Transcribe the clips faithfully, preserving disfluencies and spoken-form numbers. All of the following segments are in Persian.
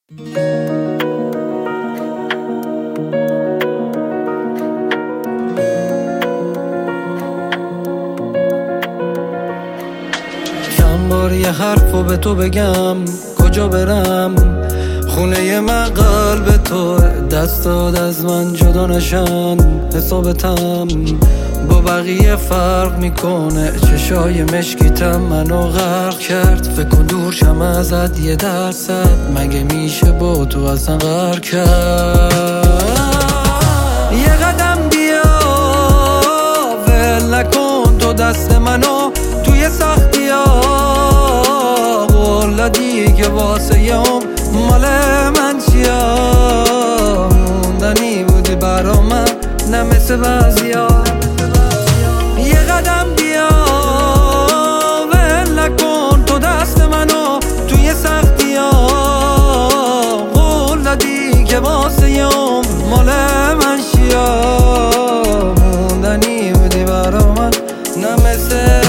چند بار یه حرفو به تو بگم، کجا برم؟ خونه من قلب تو، دستات از من جدا نشن. حسابتم با بقیه فرق میکنه، چشای مشکیتم منو غرق کرد. فکر کن دور شم ازت یه درصد، مگه میشه با تو اصلا غرق کرد؟ یه قدم بیا ول نکن تو دست منو توی سختی ها. قول دادی که واسه یوم مال من چیا، موندنی بودی برا من نه مثل بعضیا. یه قدم بیا ول نکن تو دست منو توی سختی ها. قول دادی که واسه یوم مال من چیا، موندنی بودی برا من نه مثل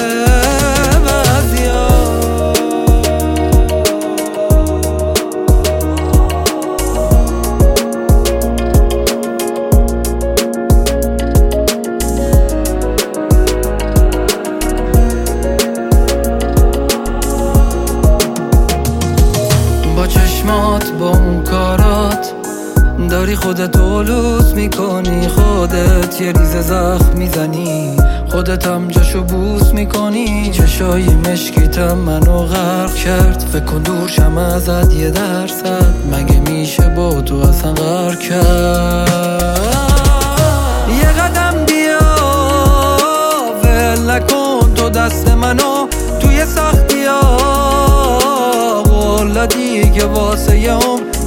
با اون کارات داری خودت لوس میکنی، خودت یه ریز زخم میزنی، خودت هم جاشو بوس میکنی. چشای مشکیتم منو غرق کرد، فکر کن دور شم ازت یه درصد، مگه میشه با تو اصلا غرق کرد؟ یه قدم بیا ول نکن تو دست منو توی سختی ها. قول دادی که واسه یوم